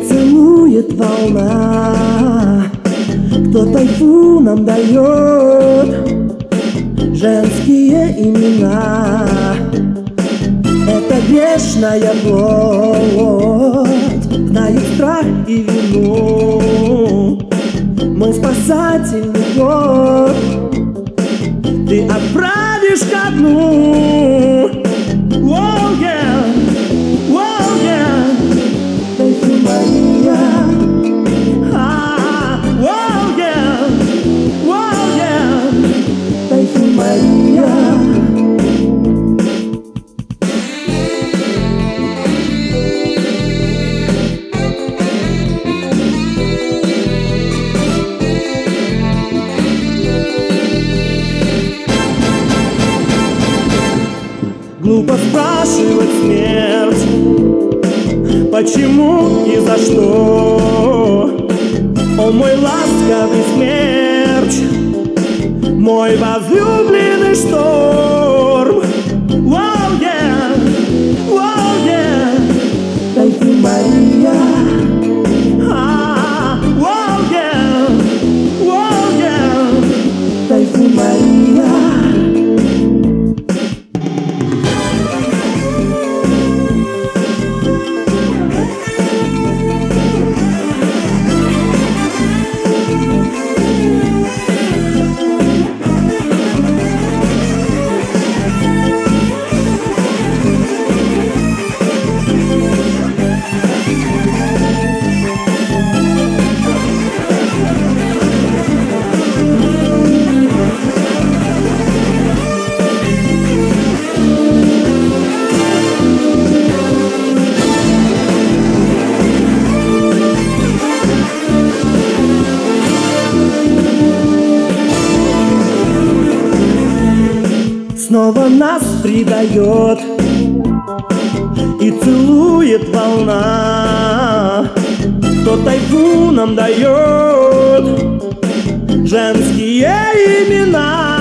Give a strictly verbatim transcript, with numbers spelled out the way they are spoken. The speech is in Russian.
целует волна, кто тайфуном дает женские имена. Это вечная плоть, знает страх и вину. Мой спасательный год ты отправишь ко дну. Воу, yeah, воу, yeah. Тайфун Мария, а, воу, yeah, воу, yeah. Тайфун Мария. Глупо спрашивать смерть, почему и за что. О, мой ласковый смерч, мой возлюбленный шторм. Воу, yeah, воу, yeah. Тайфун Мария, а, воу, yeah, воу, yeah. Тайфун Мария. Снова нас предает и целует волна, кто тайфуном дает женские имена.